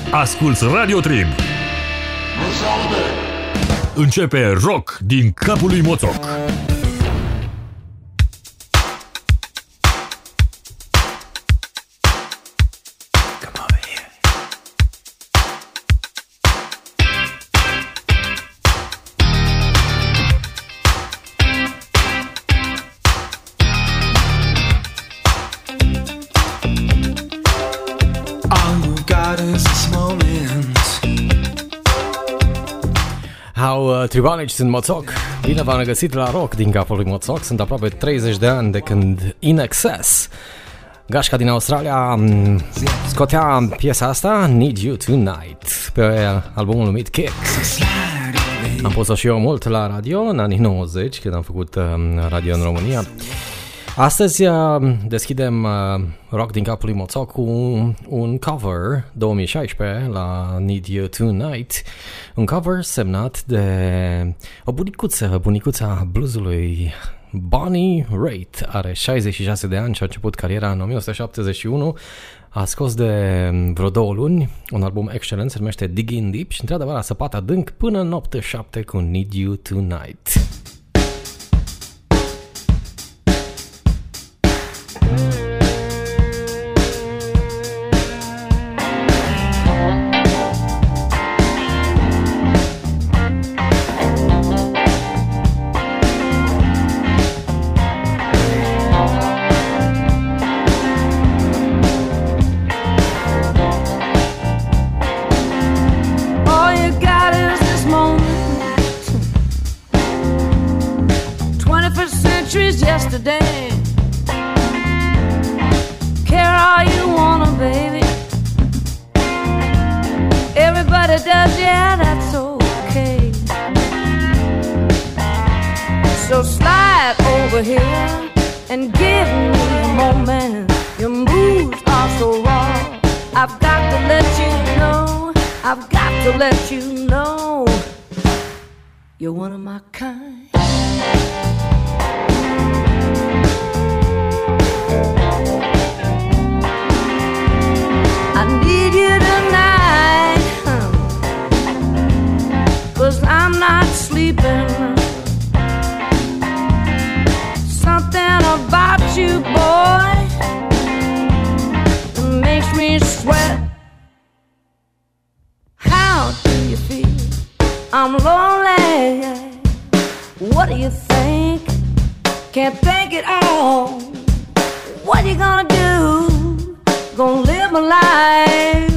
Asculți Radio Trib. Începe Rock din capul lui Moțoc. Tribalici sunt Moțoc. Bine v-am regăsit la Rock din capul lui Moțoc. Sunt aproape 30 de ani de când In Excess, gașca din Australia, scotea piesa asta, Need You Tonight, pe albumul numit Kick. Am pus-o și eu mult la radio în anii 90, când am făcut radio în România. Astăzi deschidem Rock din capul lui Moțoc cu un cover 2016 la Need You Tonight, un cover semnat de o bunicuța bluesului, Bonnie Raitt. Are 66 de ani și a început cariera în 1971. A scos de vreo 2 luni un album excelent, se numește Digging Deep și într-adevăr a săpat adânc până în 87 cu Need You Tonight. Yesterday, care all you wanna, baby. Everybody does, yeah, that's okay. So slide over here and give me a moment. Your moves are so raw. I've got to let you know. I've got to let you know. You're one of my kind. I need you tonight, 'cause I'm not sleeping. Something about you, boy, makes me sweat. How do you feel? I'm lonely. What do you think? Can't think it all. What you gonna do? Gonna live my life.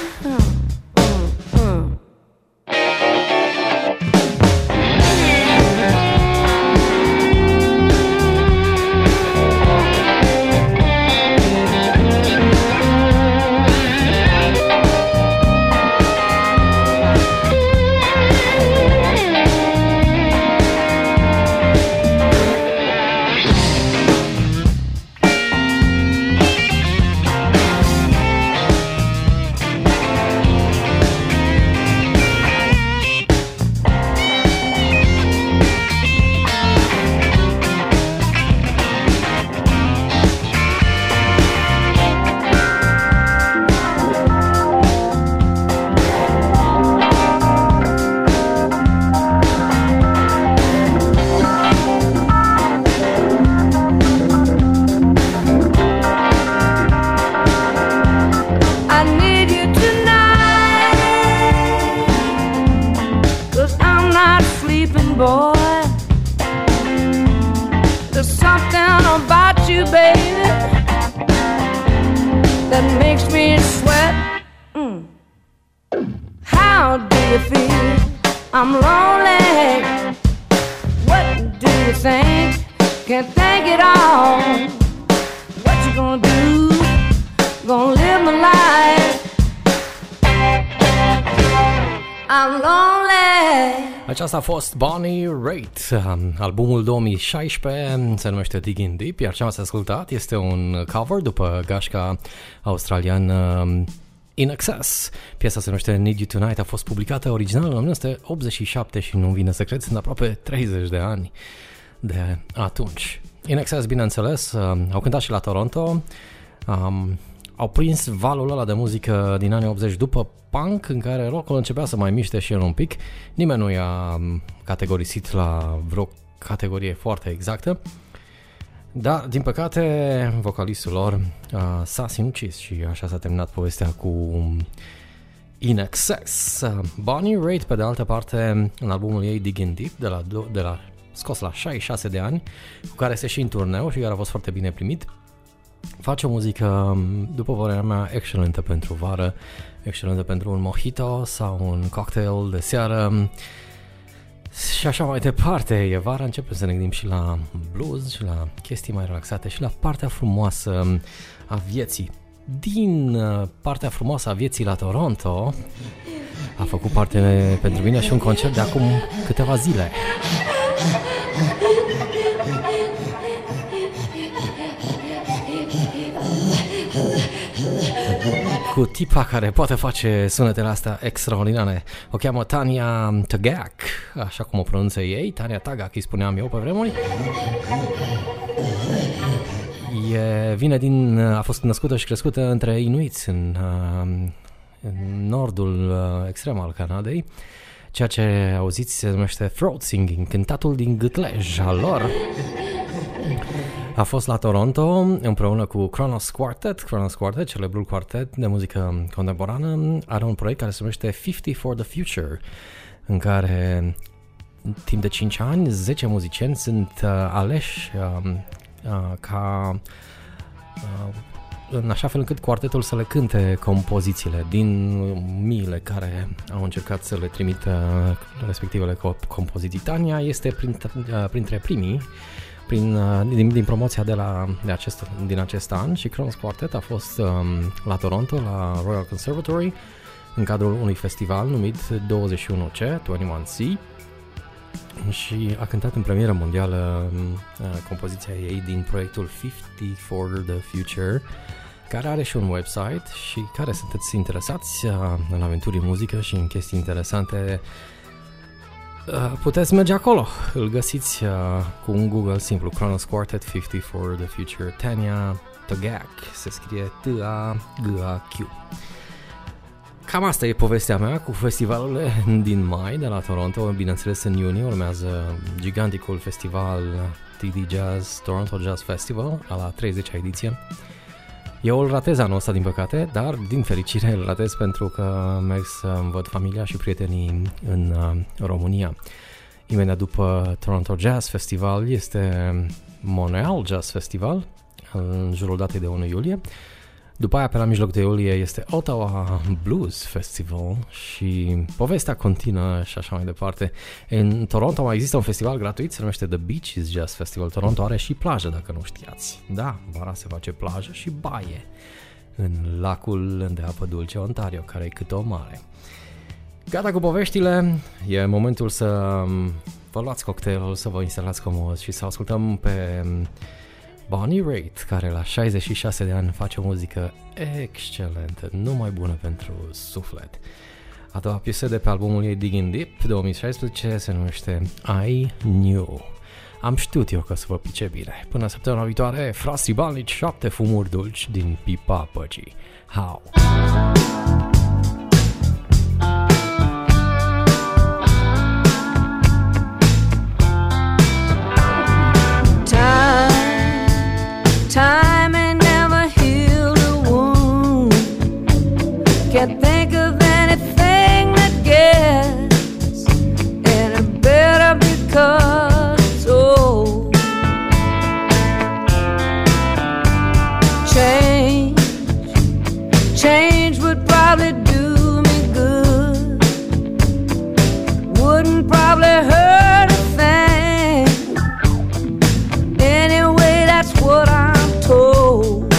Aceasta a fost Bonnie Raitt, albumul 2016 se numește Digging Deep, iar ce am ascultat este un cover după gașca australiană In Excess. Piesa se numește Need You Tonight, a fost publicată original în 1987 și nu vine să cred, sunt aproape 30 de ani de atunci. In Excess, bineînțeles, au cântat și la Toronto, au prins valul ăla de muzică din anii 80 după punk, în care rock-ul începea să mai miște și el un pic. Nimeni nu i-a categorisit la vreo categorie foarte exactă, dar din păcate vocalistul lor s-a sinucis și așa s-a terminat povestea cu In Excess. Bonnie Raitt, pe de altă parte, în albumul ei Digging Deep, de la scos la 66 de ani, cu care se și în turneu și care a fost foarte bine primit, face o muzică, după părerea mea, excelentă pentru vară, excelentă pentru un mojito sau un cocktail de seară și așa mai departe. E vară, începem să ne gândim și la blues și la chestii mai relaxate și la partea frumoasă a vieții. Din partea frumoasă a vieții la Toronto a făcut parte pentru mine și un concert de acum câteva zile. Cu tipa care poate face sunetele astea extraordinare. O cheamă Tanya Tagaq, așa cum o pronunță ei. Tanya Tagaq îi spuneam eu pe vremuri. A fost născută și crescută între inuiți în nordul extrem al Canadei. Ceea ce auziți se numește throat singing, cântatul din gâtlej al lor. A fost la Toronto împreună cu Kronos Quartet. Kronos Quartet, celebrul quartet de muzică contemporană, are un proiect care se numește 50 for the Future, în care timp de 5 ani 10 muzicieni sunt aleși ca în așa fel încât quartetul să le cânte compozițiile din miile care au încercat să le trimită respectivele compoziții. Tania este printre primii din promoția din acest an și Kronos Quartet a fost la Toronto, la Royal Conservatory, în cadrul unui festival numit 21C, 21C, și a cântat în premieră mondială compoziția ei din proiectul 50 for the Future, care are și un website și care sunteți interesați în aventuri în muzică și în chestii interesante, puteți merge acolo. Îl găsiți cu un Google simplu, Kronos Quartet 50 for the Future. Tanya Tagaq, se scrie T-A-G-A-Q. Cam asta e povestea mea cu festivalurile din mai de la Toronto. Bineînțeles, în iunie urmează giganticul festival TD Jazz, Toronto Jazz Festival, la 30-a ediție. Eu îl ratez anul ăsta, din păcate, dar din fericire îl ratez pentru că merg să-mi văd familia și prietenii în România. Imediat după Toronto Jazz Festival este Montreal Jazz Festival, în jurul datei de 1 iulie. După aia, pe la mijloc de iulie, este Ottawa Blues Festival și povestea continuă și așa mai departe. În Toronto mai există un festival gratuit, se numește The Beaches Jazz Festival. Toronto are și plajă, dacă nu știați. Da, vara se face plajă și baie în lacul de apă dulce Ontario, care e cât o mare. Gata cu poveștile, e momentul să vă luați cocktailul, să vă instalați comod și să ascultăm pe Bonnie Raitt, care la 66 de ani face o muzică excelentă, numai bună pentru suflet. A doua piesă de pe albumul ei Digging Deep 2016 se numește I Knew. Am știut eu că să vă pice bine. Până săptămâna viitoare, frații balnici, 7 fumuri dulci din pipa păcii. How? Time ain't never healed a wound. Can't think of anything that gets any better because it's old. Change would probably do me good. Wouldn't probably hurt a thing. Anyway, that's what I'm told.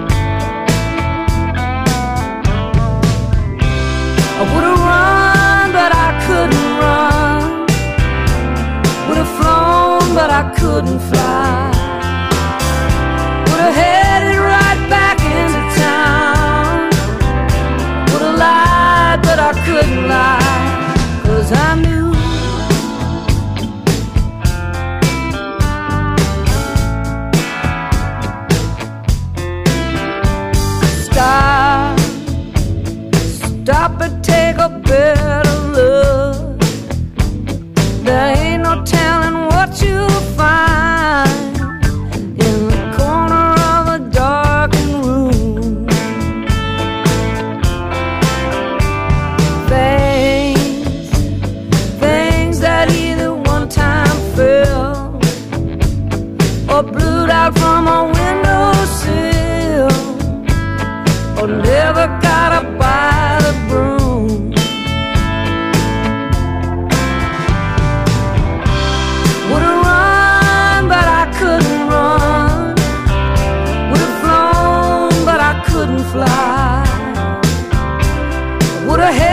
I would've run, but I couldn't run. Would've flown, but I couldn't fly. Would've headed right back into town. Would've lied, but I couldn't lie. 'Cause I knew stop and take a better look. There ain't no telling what you'll find in the corner of a darkened room. Things that either one time fell or blew out from a windowsill, or never got up by the broom. Would've run, but I couldn't run. Would've flown, but I couldn't fly. Would've